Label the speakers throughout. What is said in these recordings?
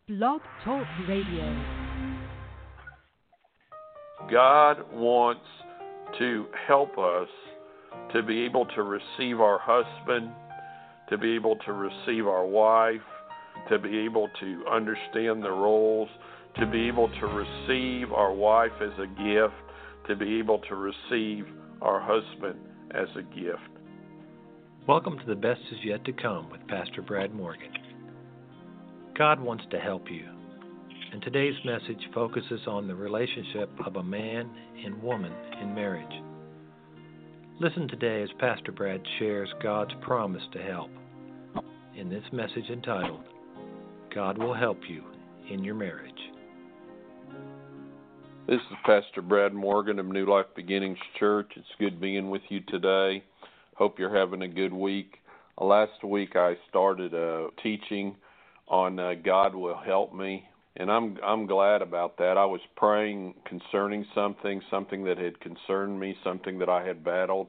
Speaker 1: Blog Talk Radio.
Speaker 2: God wants to help us to be able to receive our husband, to be able to receive our wife, to be able to understand the roles, to be able to receive our wife as a gift, to be able to receive our husband as a gift.
Speaker 3: Welcome to The Best Is Yet to Come with Pastor Brad Morgan. God wants to help you, and today's message focuses on the relationship of a man and woman in marriage. Listen today as Pastor Brad shares God's promise to help in this message entitled, God Will Help You in Your Marriage.
Speaker 2: This is Pastor Brad Morgan of New Life Beginnings Church. It's good being with you today. Hope you're having a good week. Last week I started a teaching on God Will Help Me, and I'm glad about that. I was praying concerning something that had concerned me, something that I had battled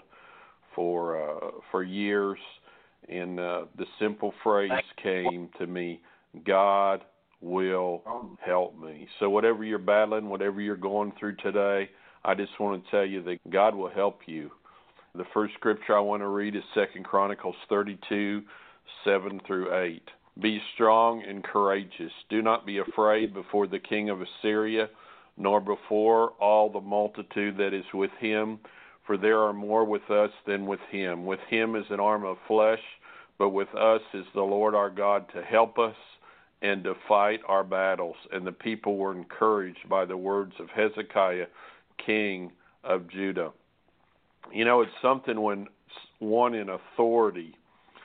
Speaker 2: for years, and the simple phrase came to me, God will help me. So whatever you're battling, whatever you're going through today, I just want to tell you that God will help you. The first scripture I want to read is 2 Chronicles 32, 7 through 8. Be strong and courageous. Do not be afraid before the king of Assyria, nor before all the multitude that is with him, for there are more with us than with him. With him is an arm of flesh, but with us is the Lord our God to help us and to fight our battles. And the people were encouraged by the words of Hezekiah, king of Judah. You know, it's something when one in authority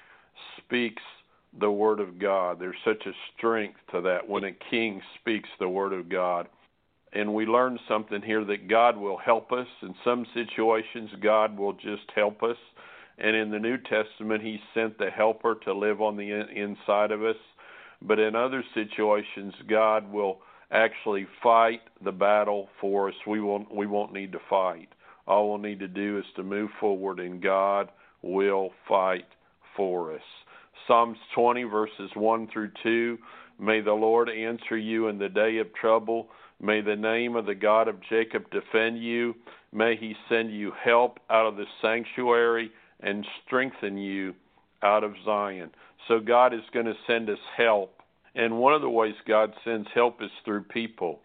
Speaker 2: speaks the word of God. There's such a strength to that when a king speaks the word of God. And we learn something here that God will help us. In some situations, God will just help us. And in the New Testament, he sent the helper to live on the inside of us. But in other situations, God will actually fight the battle for us. We won't need to fight. All we'll need to do is to move forward, and God will fight for us. Psalms 20, verses 1 through 2, may the Lord answer you in the day of trouble. May the name of the God of Jacob defend you. May he send you help out of the sanctuary and strengthen you out of Zion. So God is going to send us help. And one of the ways God sends help is through people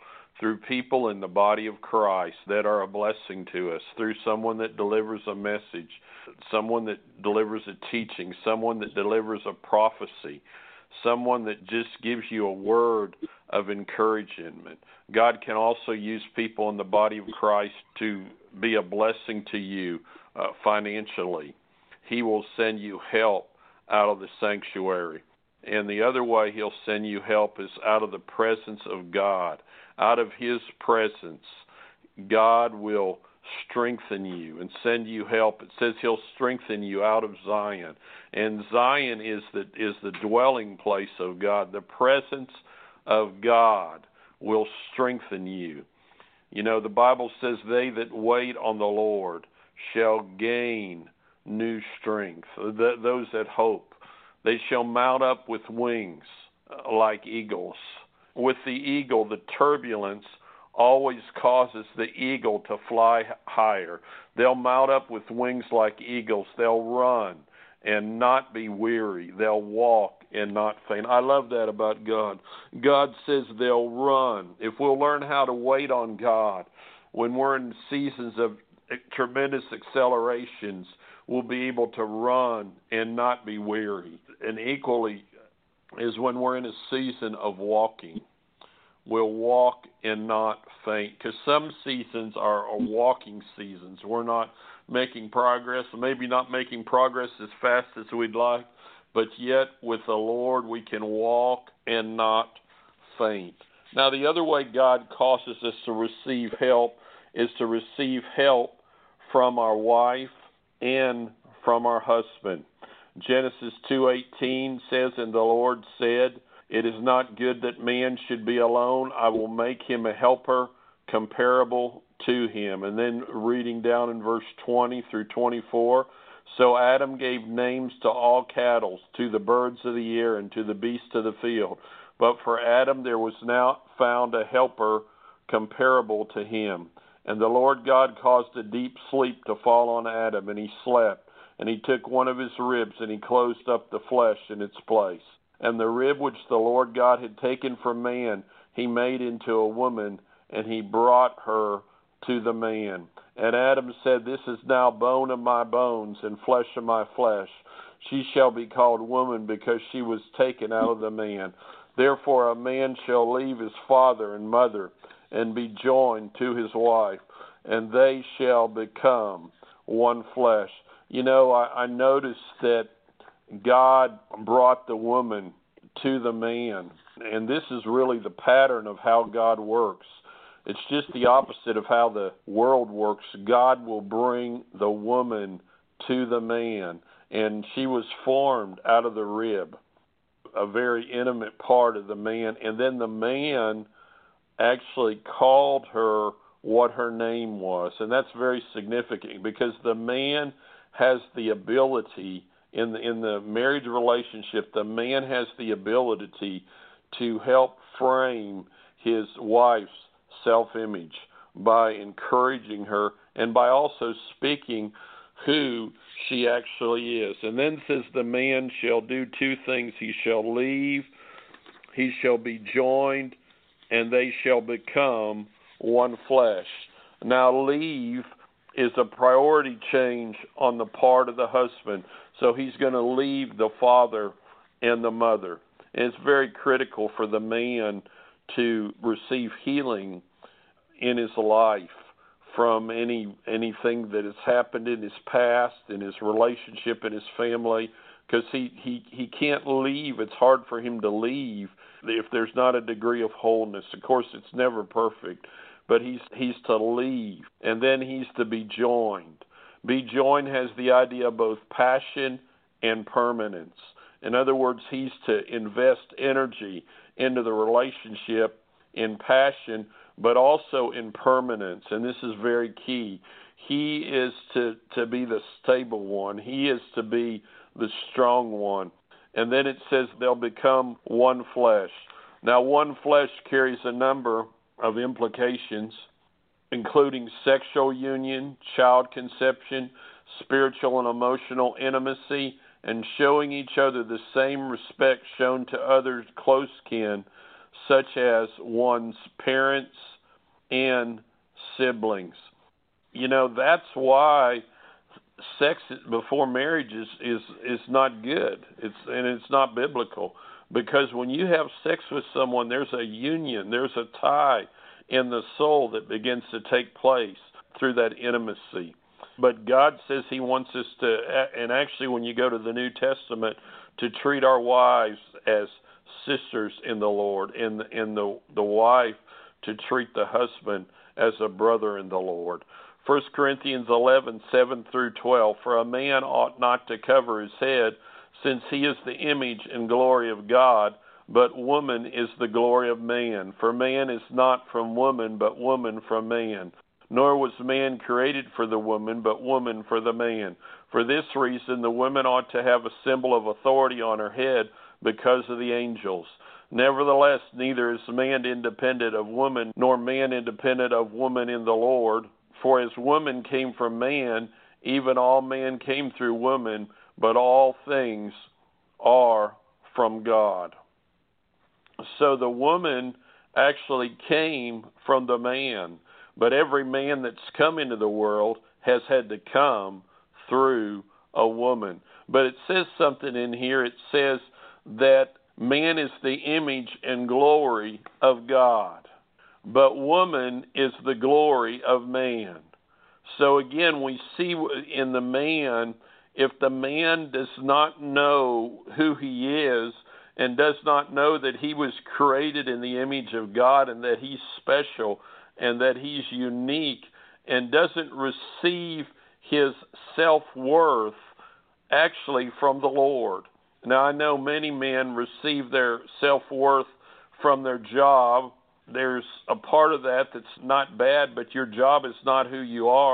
Speaker 2: in the body of Christ that are a blessing to us, through someone that delivers a message, someone that delivers a teaching, someone that delivers a prophecy, someone that just gives you a word of encouragement. God can also use people in the body of Christ to be a blessing to you financially. He will send you help out of the sanctuary. And the other way he'll send you help is out of the presence of God. Out of his presence, God will strengthen you and send you help. It says he'll strengthen you out of Zion. And Zion is the dwelling place of God. The presence of God will strengthen you. You know, the Bible says they that wait on the Lord shall gain new strength. Those that hope. They shall mount up with wings like eagles. With the eagle, the turbulence always causes the eagle to fly higher. They'll mount up with wings like eagles. They'll run and not be weary. They'll walk and not faint. I love that about God. God says they'll run. If we'll learn how to wait on God, when we're in seasons of tremendous accelerations, we'll be able to run and not be weary. And equally is when we're in a season of walking. We'll walk and not faint. Because some seasons are walking seasons. We're not making progress, maybe not making progress as fast as we'd like, but yet with the Lord we can walk and not faint. Now the other way God causes us to receive help is to receive help from our wife and from our husband. Genesis 2:18 says, and the Lord said, it is not good that man should be alone. I will make him a helper comparable to him. And then reading down in verse 20 through 24, So Adam gave names to all cattle, to the birds of the air, and to the beasts of the field. But for Adam there was now found a helper comparable to him. And the Lord God caused a deep sleep to fall on Adam, and he slept. And he took one of his ribs, and he closed up the flesh in its place. And the rib which the Lord God had taken from man, he made into a woman, and he brought her to the man. And Adam said, This is now bone of my bones and flesh of my flesh. She shall be called woman, because she was taken out of the man. Therefore a man shall leave his father and mother, and be joined to his wife, and they shall become one flesh. You know, I noticed that God brought the woman to the man, and this is really the pattern of how God works. It's just the opposite of how the world works. God will bring the woman to the man, and she was formed out of the rib, a very intimate part of the man. And then the man actually called her what her name was, and that's very significant because the man has the ability in the marriage relationship. The man has the ability to help frame his wife's self-image by encouraging her and by also speaking who she actually is. And then says the man shall do two things. He shall leave, he shall be joined, and they shall become one flesh. Now leave is a priority change on the part of the husband. So he's going to leave the father and the mother. And it's very critical for the man to receive healing in his life from anything that has happened in his past, in his relationship, in his family, because he can't leave. It's hard for him to leave if there's not a degree of wholeness. Of course, it's never perfect, but he's to leave, and then he's to be joined. Be joined has the idea of both passion and permanence. In other words, he's to invest energy into the relationship in passion, but also in permanence, and this is very key. He is to be the stable one. He is to be the strong one. And then it says they'll become one flesh. Now, one flesh carries a number of implications, including sexual union, child conception, spiritual and emotional intimacy, and showing each other the same respect shown to others close kin, such as one's parents and siblings. You know, that's why sex before marriage is not good. It's not biblical, because when you have sex with someone, there's a union, there's a tie in the soul that begins to take place through that intimacy. But God says he wants us to, and actually when you go to the New Testament, to treat our wives as sisters in the Lord, and the wife to treat the husband as a brother in the Lord. 1 Corinthians 11:7-12, for a man ought not to cover his head, since he is the image and glory of God, but woman is the glory of man. For man is not from woman, but woman from man. Nor was man created for the woman, but woman for the man. For this reason, the woman ought to have a symbol of authority on her head because of the angels. Nevertheless, neither is man independent of woman, nor man independent of woman in the Lord. For as woman came from man, even all man came through woman, but all things are from God. So the woman actually came from the man, but every man that's come into the world has had to come through a woman. But it says something in here. It says that man is the image and glory of God, but woman is the glory of man. So again, we see in the man, if the man does not know who he is and does not know that he was created in the image of God and that he's special and that he's unique, and doesn't receive his self-worth actually from the Lord. Now, I know many men receive their self-worth from their job. There's a part of that that's not bad, but your job is not who you are.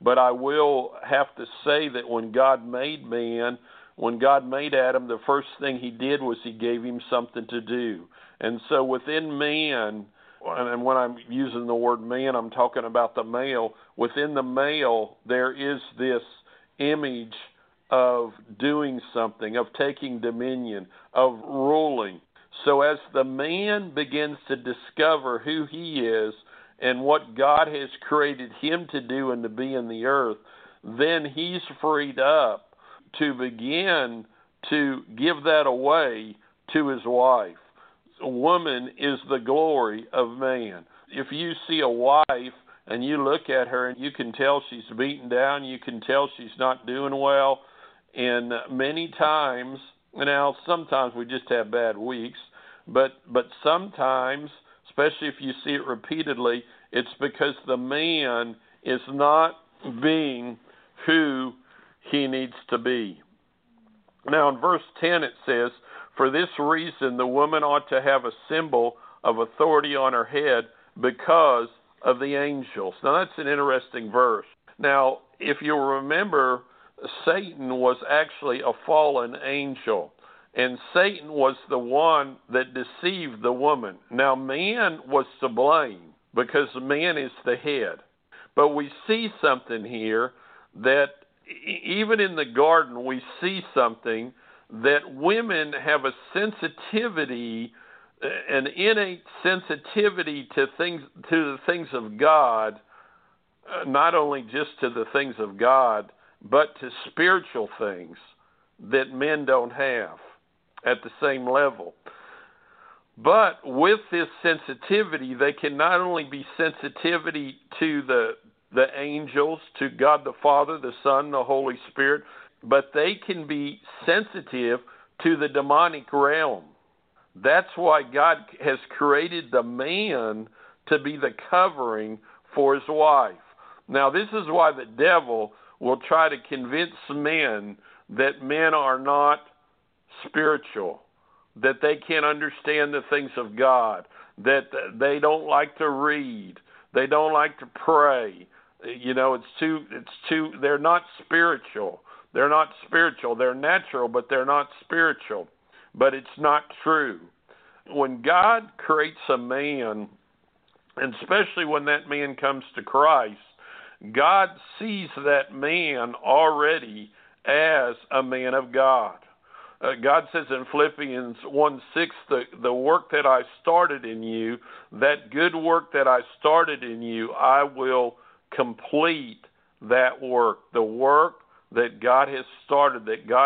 Speaker 2: But I will have to say that when God made man, when God made Adam, the first thing he did was he gave him something to do. And so within man, and when I'm using the word man, I'm talking about the male. Within the male, there is this image of doing something, of taking dominion, of ruling. So as the man begins to discover who he is and what God has created him to do and to be in the earth, then he's freed up to begin to give that away to his wife. A woman is the glory of man. If you see a wife and you look at her and you can tell she's beaten down, you can tell she's not doing well, and many times, now sometimes we just have bad weeks, but sometimes, especially if you see it repeatedly, it's because the man is not being who he needs to be. Now in verse 10 it says, "For this reason the woman ought to have a symbol of authority on her head because of the angels." Now that's an interesting verse. Now if you remember, Satan was actually a fallen angel. And Satan was the one that deceived the woman. Now man was to blame because man is the head. But we see something here that even in the garden, we see something that women have a sensitivity, an innate sensitivity to the things of God, not only just to the things of God, but to spiritual things that men don't have at the same level. But with this sensitivity, they can not only be sensitivity to the angels, to God the Father, the Son, the Holy Spirit, but they can be sensitive to the demonic realm. That's why God has created the man to be the covering for his wife. Now, this is why the devil will try to convince men that men are not spiritual, that they can't understand the things of God, that they don't like to read, they don't like to pray. You know, it's too, they're not spiritual. They're not spiritual. They're natural, but they're not spiritual. But it's not true. When God creates a man, and especially when that man comes to Christ, God sees that man already as a man of God. God says in Philippians 1:6, the work that I started in you, that good work that I started in you, I will complete that work, the work that God has started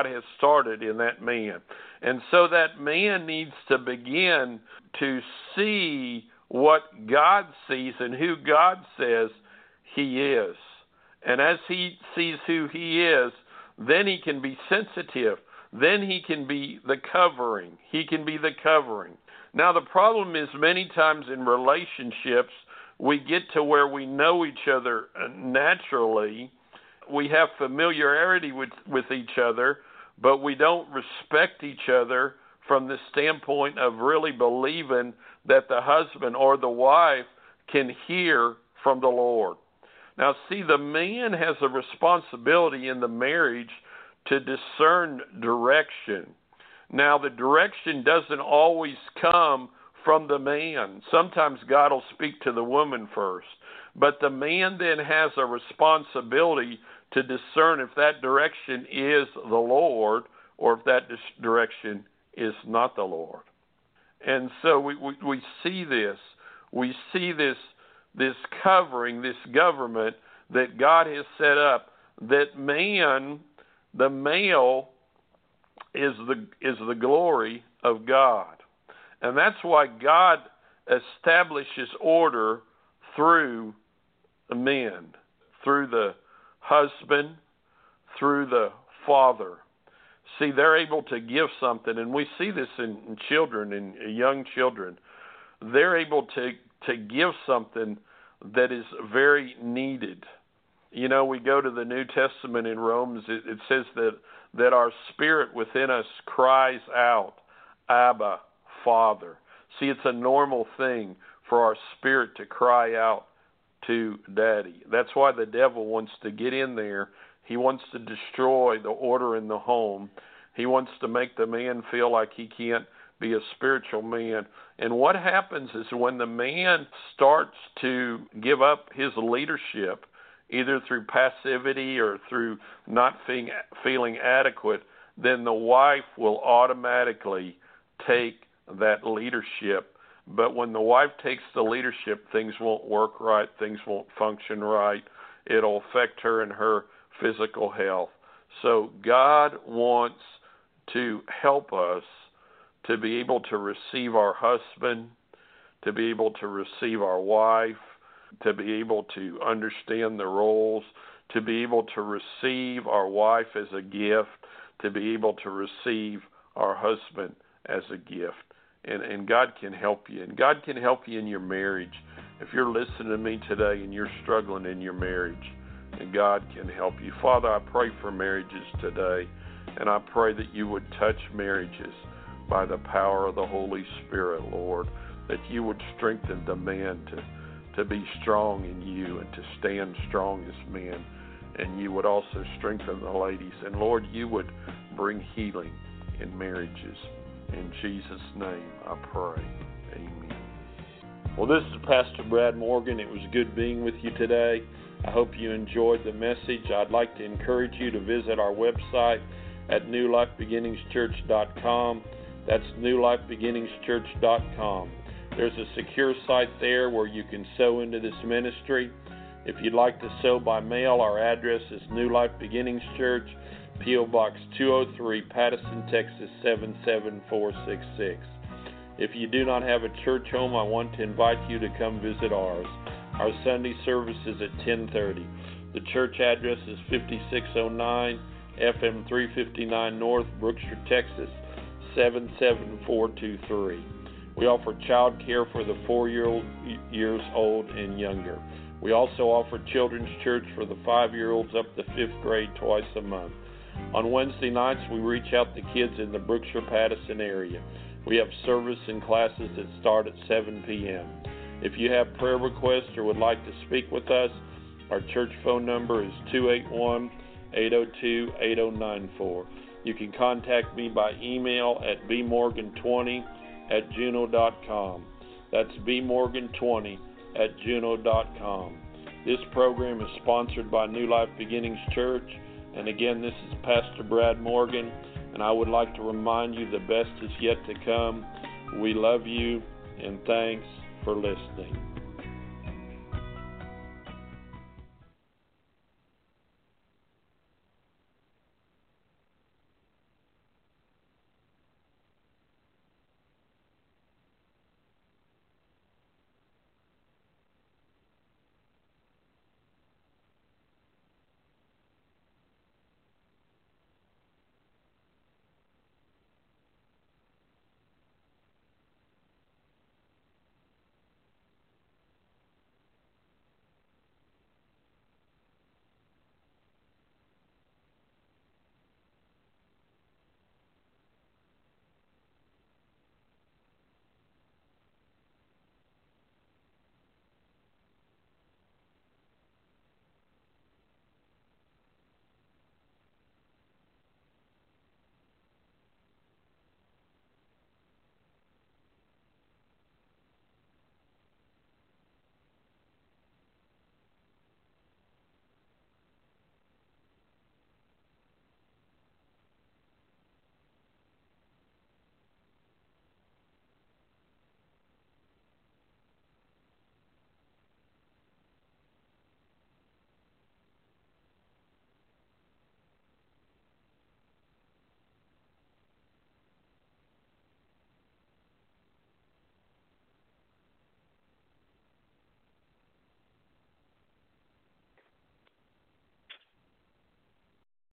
Speaker 2: in that man. And so that man needs to begin to see what God sees and who God says he is. And as he sees who he is, then he can be sensitive. Then he can be the covering. He can be the covering. Now the problem is many times in relationships, we get to where we know each other naturally. We have familiarity with each other, but we don't respect each other from the standpoint of really believing that the husband or the wife can hear from the Lord. Now, see, the man has a responsibility in the marriage to discern direction. Now, the direction doesn't always come from the man. Sometimes God will speak to the woman first. But the man then has a responsibility to discern if that direction is the Lord or if that direction is not the Lord. And so we see this. We see this covering, this government that God has set up, that man, the male, is the glory of God. And that's why God establishes order through the men, through the husband, through the father. See, they're able to give something, and we see this in children, in young children. They're able to give something that is very needed. You know, we go to the New Testament in Romans, it says that our spirit within us cries out, Abba, Father. See, it's a normal thing for our spirit to cry out to Daddy. That's why the devil wants to get in there. He wants to destroy the order in the home. He wants to make the man feel like he can't be a spiritual man. And what happens is when the man starts to give up his leadership, either through passivity or through not feeling adequate, then the wife will automatically take that leadership. But when the wife takes the leadership, things won't work right, things won't function right. It'll affect her and her physical health. So God wants to help us to be able to receive our husband, to be able to receive our wife, to be able to understand the roles, to be able to receive our wife as a gift, to be able to receive our husband as a gift. And God can help you. And God can help you in your marriage. If you're listening to me today and you're struggling in your marriage, and God can help you. Father, I pray for marriages today, and I pray that you would touch marriages by the power of the Holy Spirit, Lord, that you would strengthen the man to be strong in you and to stand strong as men, and you would also strengthen the ladies. And Lord, you would bring healing in marriages. In Jesus' name I pray. Amen. Well, this is Pastor Brad Morgan. It was good being with you today. I hope you enjoyed the message. I'd like to encourage you to visit our website at newlifebeginningschurch.com. That's newlifebeginningschurch.com. There's a secure site there where you can sow into this ministry. If you'd like to sow by mail, our address is New Life Beginnings Church, P.O. Box 203, Patterson, Texas 77466. If you do not have a church home, I want to invite you to come visit ours. Our Sunday service is at 10:30. The church address is 5609 FM 359 North, Brookshire, Texas 77423. We offer child care for the 4 years old and younger. We also offer children's church for the 5-year-olds up to 5th grade twice a month. On Wednesday nights, we reach out to kids in the Brookshire-Patterson area. We have service and classes that start at 7 p.m. If you have prayer requests or would like to speak with us, our church phone number is 281-802-8094. You can contact me by email at bmorgan20@juno.com. That's bmorgan20@juno.com. This program is sponsored by New Life Beginnings Church. And again, this is Pastor Brad Morgan, and I would like to remind you the best is yet to come. We love you, and thanks for listening.